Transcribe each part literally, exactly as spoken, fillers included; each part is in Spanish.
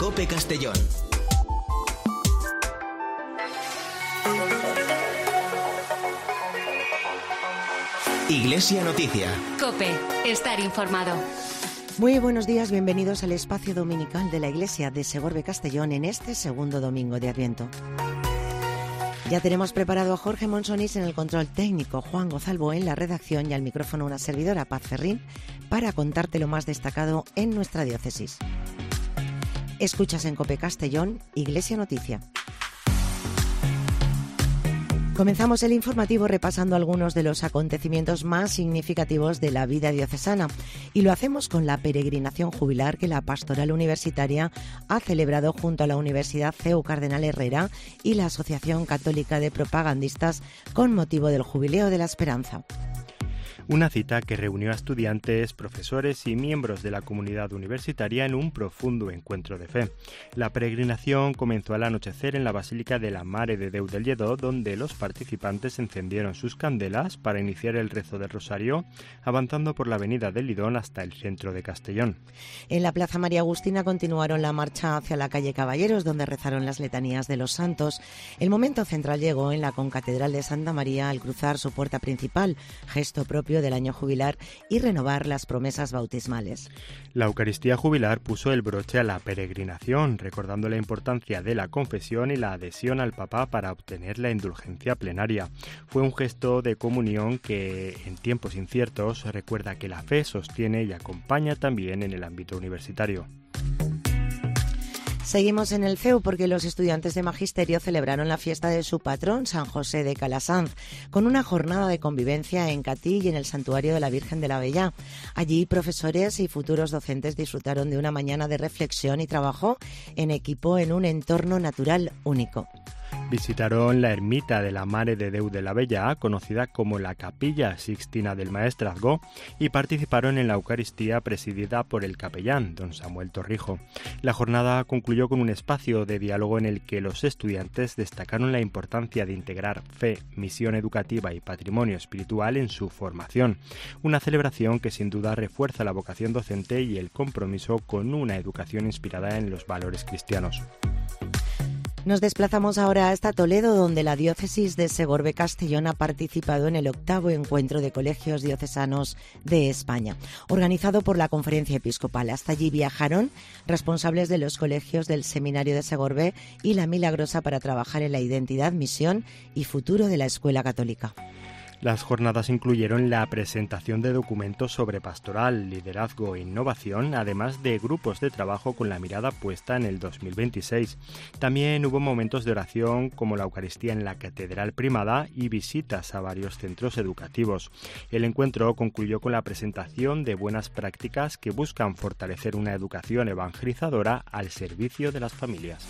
COPE Castellón. Iglesia Noticia. COPE, estar informado. Muy buenos días, bienvenidos al espacio dominical de la Iglesia de Segorbe Castellón en este segundo domingo de Adviento. Ya tenemos preparado a Jorge Monsonís en el control técnico, Juan Gozalvo en la redacción y al micrófono una servidora, Paz Ferrín, para contarte lo más destacado en nuestra diócesis. Escuchas en COPE Castellón, Iglesia Noticia. Comenzamos el informativo repasando algunos de los acontecimientos más significativos de la vida diocesana y lo hacemos con la peregrinación jubilar que la Pastoral Universitaria ha celebrado junto a la Universidad C E U Cardenal Herrera y la Asociación Católica de Propagandistas con motivo del Jubileo de la Esperanza. Una cita que reunió a estudiantes, profesores y miembros de la comunidad universitaria en un profundo encuentro de fe. La peregrinación comenzó al anochecer en la Basílica de la Mare de Déu del Lledó, donde los participantes encendieron sus candelas para iniciar el rezo del Rosario, avanzando por la avenida del Lidón hasta el centro de Castellón. En la Plaza María Agustina continuaron la marcha hacia la calle Caballeros, donde rezaron las letanías de los santos. El momento central llegó en la concatedral de Santa María al cruzar su puerta principal, gesto propio del año jubilar y renovar las promesas bautismales. La Eucaristía jubilar puso el broche a la peregrinación, recordando la importancia de la confesión y la adhesión al Papa para obtener la indulgencia plenaria. Fue un gesto de comunión que, en tiempos inciertos, recuerda que la fe sostiene y acompaña también en el ámbito universitario. Seguimos en el C E U porque los estudiantes de Magisterio celebraron la fiesta de su patrón, San José de Calasanz, con una jornada de convivencia en Catí y en el Santuario de la Virgen de la Bella. Allí, profesores y futuros docentes disfrutaron de una mañana de reflexión y trabajo en equipo en un entorno natural único. Visitaron la ermita de la Mare de Déu de la Bella, conocida como la Capilla Sixtina del Maestrazgo, y participaron en la Eucaristía presidida por el capellán, don Samuel Torrijo. La jornada concluyó con un espacio de diálogo en el que los estudiantes destacaron la importancia de integrar fe, misión educativa y patrimonio espiritual en su formación. Una celebración que sin duda refuerza la vocación docente y el compromiso con una educación inspirada en los valores cristianos. Nos desplazamos ahora hasta Toledo, donde la diócesis de Segorbe Castellón ha participado en el octavo encuentro de colegios diocesanos de España, organizado por la Conferencia Episcopal. Hasta allí viajaron responsables de los colegios del Seminario de Segorbe y La Milagrosa para trabajar en la identidad, misión y futuro de la Escuela Católica. Las jornadas incluyeron la presentación de documentos sobre pastoral, liderazgo e innovación, además de grupos de trabajo con la mirada puesta en el dos mil veintiséis. También hubo momentos de oración como la Eucaristía en la Catedral Primada y visitas a varios centros educativos. El encuentro concluyó con la presentación de buenas prácticas que buscan fortalecer una educación evangelizadora al servicio de las familias.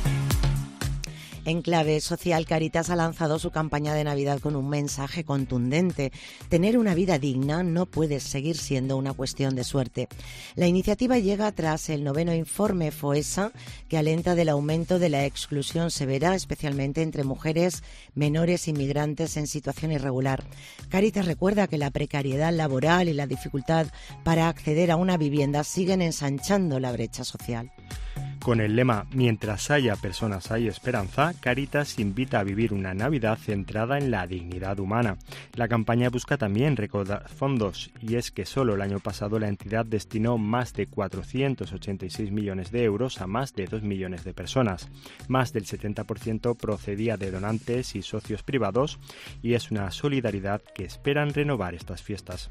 En clave social, Cáritas ha lanzado su campaña de Navidad con un mensaje contundente. Tener una vida digna no puede seguir siendo una cuestión de suerte. La iniciativa llega tras el noveno informe FOESA, que alenta del aumento de la exclusión severa, especialmente entre mujeres, menores y migrantes en situación irregular. Cáritas recuerda que la precariedad laboral y la dificultad para acceder a una vivienda siguen ensanchando la brecha social. Con el lema «Mientras haya personas hay esperanza», Cáritas invita a vivir una Navidad centrada en la dignidad humana. La campaña busca también recaudar fondos, y es que solo el año pasado la entidad destinó más de cuatrocientos ochenta y seis millones de euros a más de dos millones de personas. Más del setenta por ciento procedía de donantes y socios privados, y es una solidaridad que esperan renovar estas fiestas.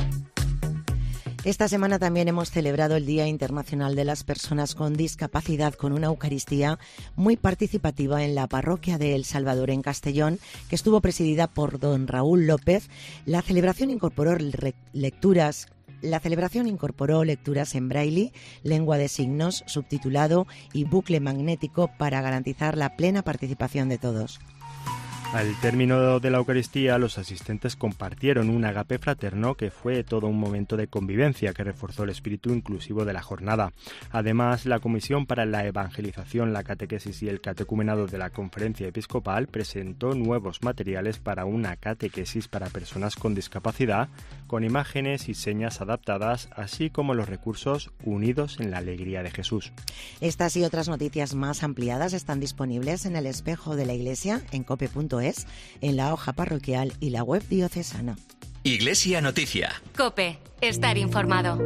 Esta semana también hemos celebrado el Día Internacional de las Personas con Discapacidad con una Eucaristía muy participativa en la parroquia de El Salvador en Castellón, que estuvo presidida por don Raúl López. La celebración incorporó lecturas La celebración incorporó lecturas en braille, lengua de signos, subtitulado y bucle magnético para garantizar la plena participación de todos. Al término de la Eucaristía, los asistentes compartieron un agape fraterno que fue todo un momento de convivencia que reforzó el espíritu inclusivo de la jornada. Además, la Comisión para la Evangelización, la Catequesis y el Catecumenado de la Conferencia Episcopal presentó nuevos materiales para una catequesis para personas con discapacidad, con imágenes y señas adaptadas, así como los recursos Unidos en la Alegría de Jesús. Estas y otras noticias más ampliadas están disponibles en el espejo de la Iglesia en cope punto es, en la hoja parroquial y la web diocesana. Iglesia Noticia. COPE. Estar informado.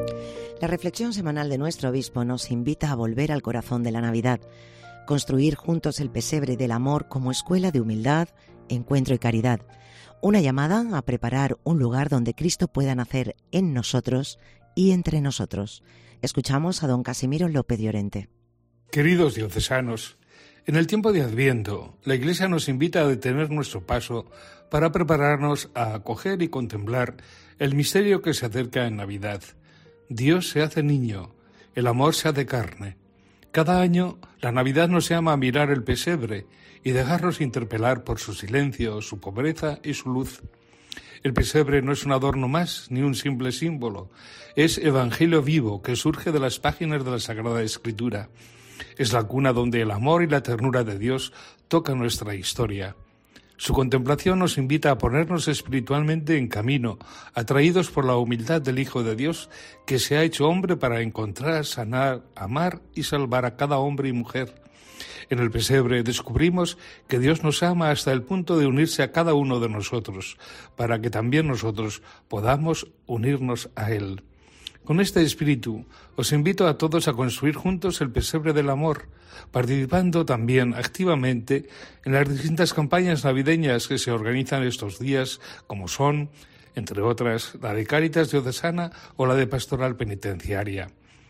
La reflexión semanal de nuestro obispo nos invita a volver al corazón de la Navidad, construir juntos el pesebre del amor como escuela de humildad, encuentro y caridad. Una llamada a preparar un lugar donde Cristo pueda nacer en nosotros y entre nosotros. Escuchamos a don Casimiro López Llorente. Queridos diocesanos, en el tiempo de Adviento, la Iglesia nos invita a detener nuestro paso para prepararnos a acoger y contemplar el misterio que se acerca en Navidad. Dios se hace niño, el amor se hace carne. Cada año, la Navidad nos llama a mirar el pesebre y dejarnos interpelar por su silencio, su pobreza y su luz. El pesebre no es un adorno más, ni un simple símbolo. Es evangelio vivo que surge de las páginas de la Sagrada Escritura. Es la cuna donde el amor y la ternura de Dios tocan nuestra historia. Su contemplación nos invita a ponernos espiritualmente en camino, atraídos por la humildad del Hijo de Dios, que se ha hecho hombre para encontrar, sanar, amar y salvar a cada hombre y mujer. En el pesebre descubrimos que Dios nos ama hasta el punto de unirse a cada uno de nosotros, para que también nosotros podamos unirnos a Él. Con este espíritu, os invito a todos a construir juntos el pesebre del amor, participando también activamente en las distintas campañas navideñas que se organizan estos días, como son, entre otras, la de Cáritas Diocesana o la de Pastoral Penitenciaria.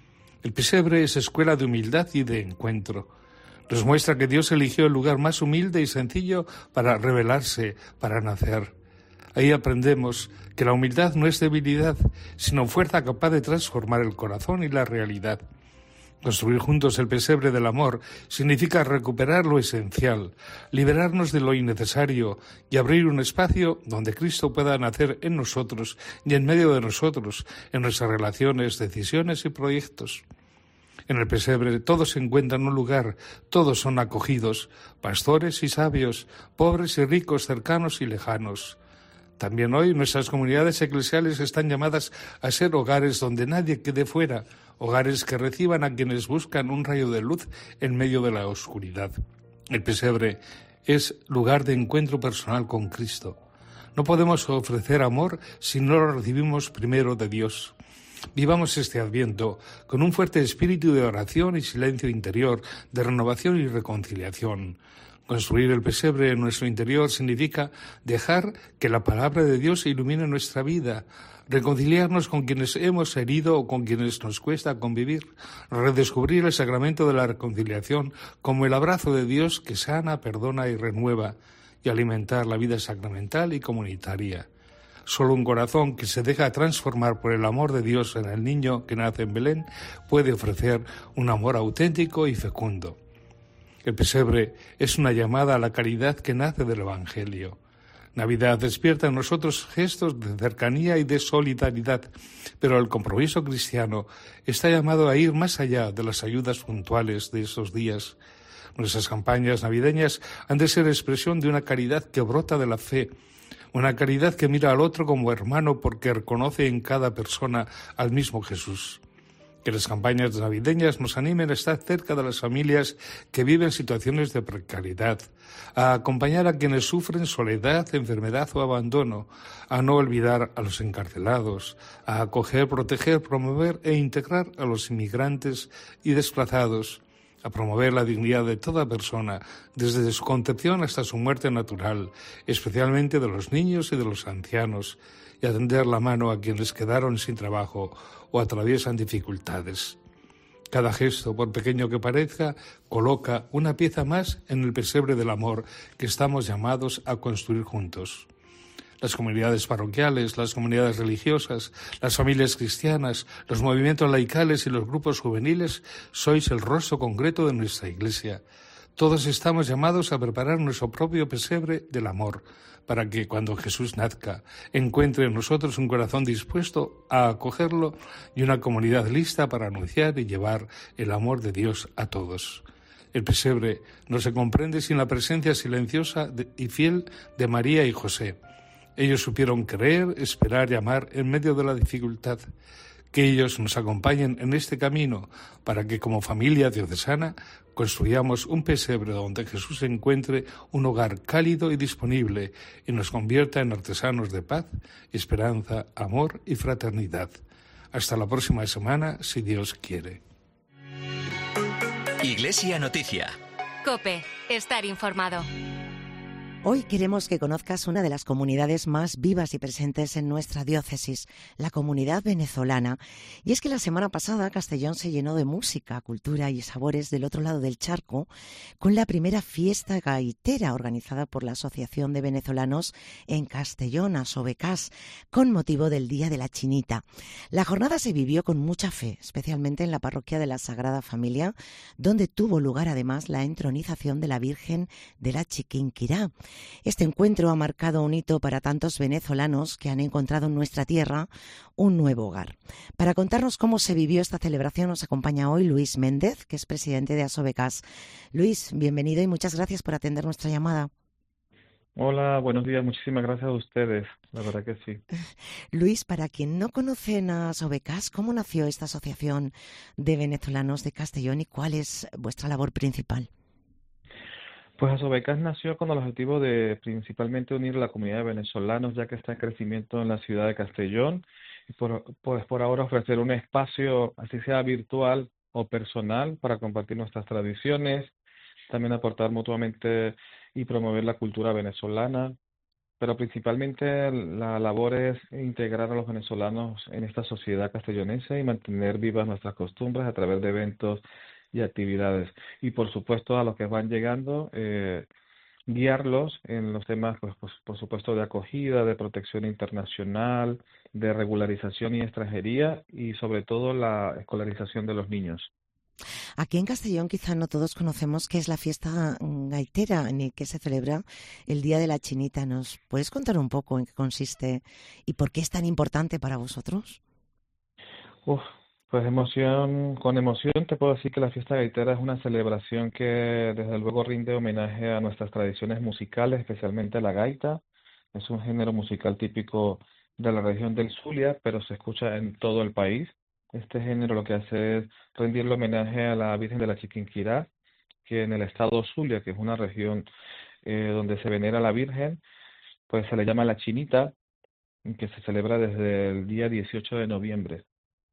El pesebre es escuela de humildad y de encuentro. Nos muestra que Dios eligió el lugar más humilde y sencillo para revelarse, para nacer. Ahí aprendemos que la humildad no es debilidad, sino fuerza capaz de transformar el corazón y la realidad. Construir juntos el pesebre del amor significa recuperar lo esencial, liberarnos de lo innecesario y abrir un espacio donde Cristo pueda nacer en nosotros y en medio de nosotros, en nuestras relaciones, decisiones y proyectos. En el pesebre todos encuentran un lugar, todos son acogidos, pastores y sabios, pobres y ricos, cercanos y lejanos. También hoy nuestras comunidades eclesiales están llamadas a ser hogares donde nadie quede fuera, hogares que reciban a quienes buscan un rayo de luz en medio de la oscuridad. El pesebre es lugar de encuentro personal con Cristo. No podemos ofrecer amor si no lo recibimos primero de Dios. Vivamos este Adviento con un fuerte espíritu de oración y silencio interior, de renovación y reconciliación. Construir el pesebre en nuestro interior significa dejar que la palabra de Dios ilumine nuestra vida, reconciliarnos con quienes hemos herido o con quienes nos cuesta convivir, redescubrir el sacramento de la reconciliación como el abrazo de Dios que sana, perdona y renueva, y alimentar la vida sacramental y comunitaria. Solo un corazón que se deja transformar por el amor de Dios en el niño que nace en Belén puede ofrecer un amor auténtico y fecundo. El pesebre es una llamada a la caridad que nace del Evangelio. Navidad despierta en nosotros gestos de cercanía y de solidaridad, pero el compromiso cristiano está llamado a ir más allá de las ayudas puntuales de esos días. Nuestras campañas navideñas han de ser expresión de una caridad que brota de la fe, una caridad que mira al otro como hermano porque reconoce en cada persona al mismo Jesús. Que las campañas navideñas nos animen a estar cerca de las familias que viven situaciones de precariedad, a acompañar a quienes sufren soledad, enfermedad o abandono, a no olvidar a los encarcelados, a acoger, proteger, promover e integrar a los inmigrantes y desplazados, a promover la dignidad de toda persona, desde su concepción hasta su muerte natural, especialmente de los niños y de los ancianos, y a tender la mano a quienes quedaron sin trabajo o atraviesan dificultades. Cada gesto, por pequeño que parezca, coloca una pieza más en el pesebre del amor que estamos llamados a construir juntos. Las comunidades parroquiales, las comunidades religiosas, las familias cristianas, los movimientos laicales y los grupos juveniles sois el rostro concreto de nuestra Iglesia. Todos estamos llamados a preparar nuestro propio pesebre del amor, para que cuando Jesús nazca encuentre en nosotros un corazón dispuesto a acogerlo y una comunidad lista para anunciar y llevar el amor de Dios a todos. El pesebre no se comprende sin la presencia silenciosa y fiel de María y José. Ellos supieron creer, esperar y amar en medio de la dificultad. Que ellos nos acompañen en este camino para que como familia diocesana construyamos un pesebre donde Jesús encuentre un hogar cálido y disponible y nos convierta en artesanos de paz, esperanza, amor y fraternidad. Hasta la próxima semana, si Dios quiere. Iglesia Noticia. COPE. Estar informado. Hoy queremos que conozcas una de las comunidades más vivas y presentes en nuestra diócesis, la comunidad venezolana. Y es que la semana pasada Castellón se llenó de música, cultura y sabores del otro lado del charco con la primera fiesta gaitera organizada por la Asociación de Venezolanos en Castellón, Asobecas, con motivo del Día de la Chinita. La jornada se vivió con mucha fe, especialmente en la parroquia de la Sagrada Familia, donde tuvo lugar además la entronización de la Virgen de la Chiquinquirá. Este encuentro ha marcado un hito para tantos venezolanos que han encontrado en nuestra tierra un nuevo hogar. Para contarnos cómo se vivió esta celebración nos acompaña hoy Luis Méndez, que es presidente de Asobecas. Luis, bienvenido y muchas gracias por atender nuestra llamada. Hola, buenos días. Muchísimas gracias a ustedes. La verdad que sí. Luis, para quien no conocen a Asobecas, ¿cómo nació esta asociación de venezolanos de Castellón y cuál es vuestra labor principal? Pues Asobecas nació con el objetivo de principalmente unir a la comunidad de venezolanos, ya que está en crecimiento en la ciudad de Castellón, y por, pues por ahora ofrecer un espacio, así sea virtual o personal, para compartir nuestras tradiciones, también aportar mutuamente y promover la cultura venezolana, pero principalmente la labor es integrar a los venezolanos en esta sociedad castellonense y mantener vivas nuestras costumbres a través de eventos y actividades. Y por supuesto a los que van llegando, eh, guiarlos en los temas, pues, pues por supuesto de acogida, de protección internacional, de regularización y extranjería y sobre todo la escolarización de los niños. Aquí en Castellón quizá no todos conocemos qué es la fiesta gaitera ni qué se celebra el Día de la Chinita. ¿Nos puedes contar un poco en qué consiste y por qué es tan importante para vosotros? Uf. Pues emoción, con emoción te puedo decir que la fiesta gaitera es una celebración que desde luego rinde homenaje a nuestras tradiciones musicales, especialmente la gaita. Es un género musical típico de la región del Zulia, pero se escucha en todo el país. Este género lo que hace es rendirle homenaje a la Virgen de la Chiquinquirá, que en el estado Zulia, que es una región eh, donde se venera a la Virgen, pues se le llama la Chinita, que se celebra desde el día dieciocho de noviembre.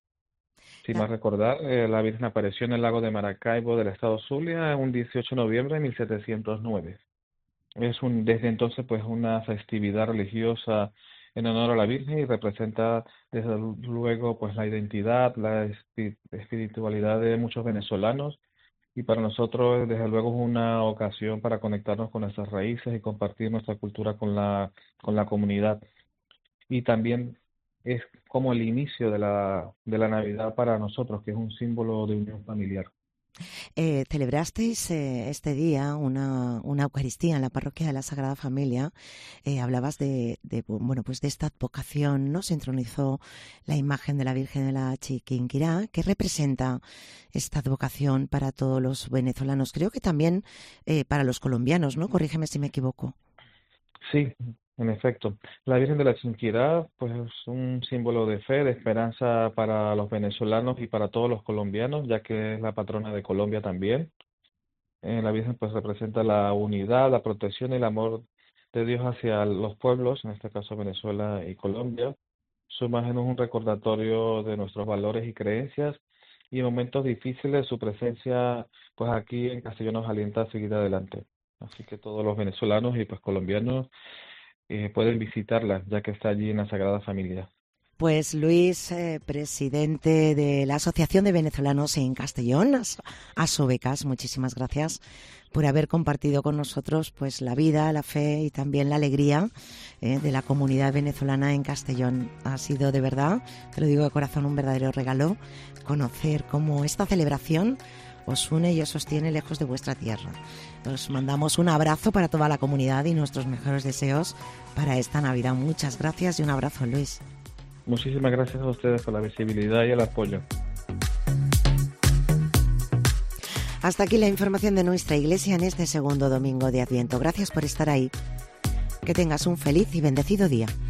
Si más recordar, eh, la Virgen apareció en el lago de Maracaibo del estado Zulia un dieciocho de noviembre de mil setecientos nueve. Es un, desde entonces pues una festividad religiosa en honor a la Virgen y representa desde luego pues la identidad, la espiritualidad de muchos venezolanos y para nosotros desde luego es una ocasión para conectarnos con nuestras raíces y compartir nuestra cultura con la, con la comunidad. Y también es como el inicio de la, de la Navidad para nosotros, que es un símbolo de unión familiar. Eh, celebrasteis eh, este día una, una Eucaristía en la parroquia de la Sagrada Familia. Eh, hablabas de, de bueno pues de esta advocación, ¿no? Se entronizó la imagen de la Virgen de la Chiquinquirá. ¿Qué representa esta advocación para todos los venezolanos? Creo que también eh, para los colombianos, ¿no? Corrígeme si me equivoco. Sí. En efecto, la Virgen de la Chiquinquirá pues es un símbolo de fe, de esperanza para los venezolanos y para todos los colombianos, ya que es la patrona de Colombia también. Eh, la Virgen pues representa la unidad, la protección y el amor de Dios hacia los pueblos, en este caso Venezuela y Colombia. Su imagen es un recordatorio de nuestros valores y creencias y en momentos difíciles su presencia pues aquí en Castellón nos alienta a seguir adelante. Así que todos los venezolanos y pues colombianos Eh, pueden visitarla, ya que está allí en la Sagrada Familia. Pues Luis, eh, presidente de la Asociación de Venezolanos en Castellón, Asobecas, muchísimas gracias por haber compartido con nosotros pues la vida, la fe y también la alegría eh, de la comunidad venezolana en Castellón. Ha sido de verdad, te lo digo de corazón, un verdadero regalo conocer cómo esta celebración os une y os sostiene lejos de vuestra tierra. Os mandamos un abrazo para toda la comunidad y nuestros mejores deseos para esta Navidad. Muchas gracias y un abrazo, Luis. Muchísimas gracias a ustedes por la visibilidad y el apoyo. Hasta aquí la información de nuestra Iglesia en este segundo domingo de Adviento. Gracias por estar ahí. Que tengas un feliz y bendecido día.